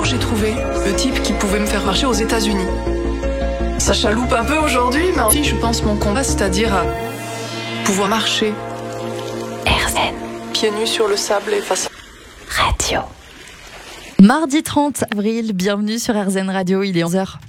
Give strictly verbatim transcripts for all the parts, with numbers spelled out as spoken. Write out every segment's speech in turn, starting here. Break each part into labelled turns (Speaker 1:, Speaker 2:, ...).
Speaker 1: j'ai trouvé le type qui pouvait me faire marcher aux États-Unis. Ça chaloupe un peu aujourd'hui, mais en fait, je pense mon combat, c'est-à-dire à pouvoir marcher.
Speaker 2: R Z N.
Speaker 1: Pieds nus sur le sable et face
Speaker 2: Radio.
Speaker 3: Mardi trente avril, bienvenue sur R Z N Radio, il est onze heures.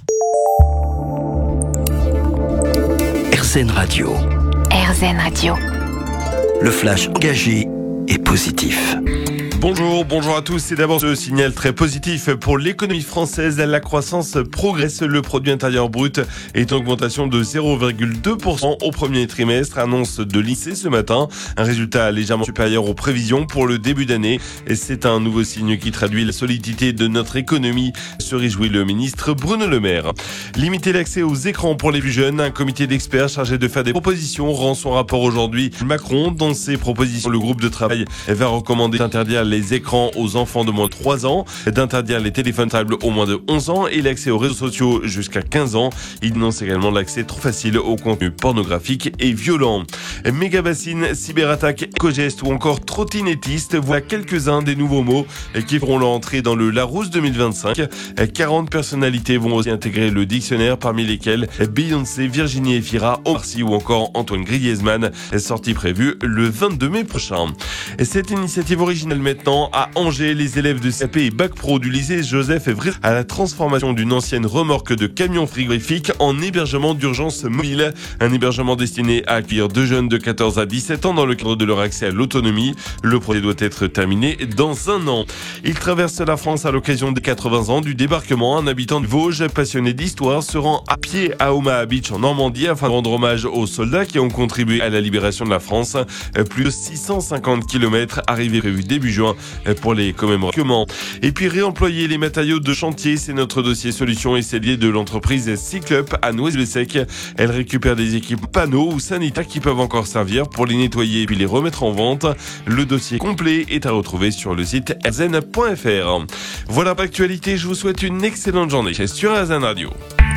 Speaker 4: R Z N Radio.
Speaker 2: R Z N Radio.
Speaker 4: Le flash engagé et positif.
Speaker 5: Bonjour, bonjour à tous. C'est d'abord ce signal très positif pour l'économie française. La croissance progresse. Le produit intérieur brut est en augmentation de zéro virgule deux pour cent au premier trimestre, annonce de l'I N S E E ce matin. Un résultat légèrement supérieur aux prévisions pour le début d'année. Et c'est un nouveau signe qui traduit la solidité de notre économie, se réjouit le ministre Bruno Le Maire. Limiter l'accès aux écrans pour les plus jeunes. Un comité d'experts chargé de faire des propositions rend son rapport aujourd'hui. Macron, dans ses propositions, le groupe de travail va recommander d'interdire les écrans aux enfants de moins de trois ans, d'interdire les téléphones portables au moins de onze ans et l'accès aux réseaux sociaux jusqu'à quinze ans. Il dénonce également l'accès trop facile au contenu pornographique et violent. Méga-bassine, cyberattaque, éco-geste ou encore trottinettiste, voilà quelques-uns des nouveaux mots qui feront leur entrée dans le Larousse deux mille vingt-cinq. quarante personnalités vont aussi intégrer le dictionnaire, parmi lesquelles Beyoncé, Virginie Efira, Omar Sy ou encore Antoine Griezmann, sortie prévue le vingt-deux mai prochain. Cette initiative originale maintenant à Angers, les élèves de C A P et Bac Pro du lycée Joseph Évry à la transformation d'une ancienne remorque de camion frigorifique en hébergement d'urgence mobile. Un hébergement destiné à accueillir deux jeunes de quatorze à dix-sept ans dans le cadre de leur accès à l'autonomie. Le projet doit être terminé dans un an. Il traverse la France à l'occasion des quatre-vingts ans du débarquement. Un habitant de Vosges, passionné d'histoire, se rend à pied à Omaha Beach en Normandie afin de rendre hommage aux soldats qui ont contribué à la libération de la France. Plus de six cent cinquante kilomètres, arrivée prévue début juin pour les commémorations. Et puis réemployer les matériaux de chantier, c'est notre dossier solution et c'est lié de l'entreprise Cyclup à Noisy-le-Sec. Elle récupère des équipes panneaux ou sanitaires qui peuvent encore servir pour les nettoyer et puis les remettre en vente. Le dossier complet est à retrouver sur le site r z n point f r. Voilà pour l'actualité, je vous souhaite une excellente journée sur R Z N Radio.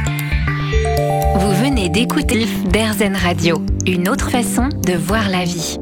Speaker 2: Vous venez d'écouter d'R Z N Radio, une autre façon de voir la vie.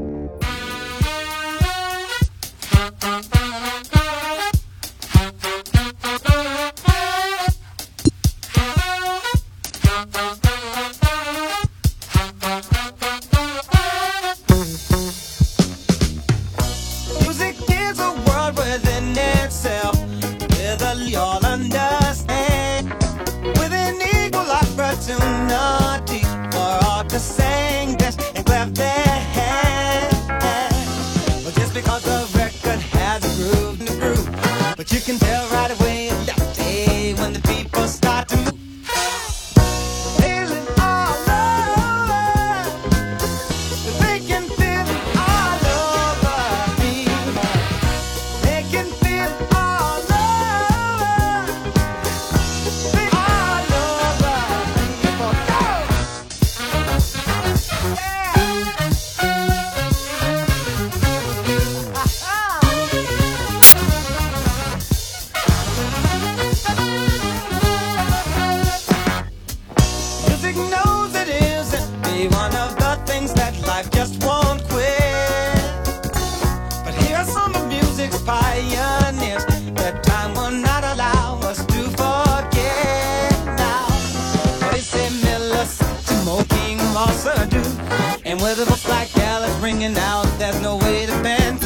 Speaker 6: And with a voice like Alice ringing out, there's no way to bend.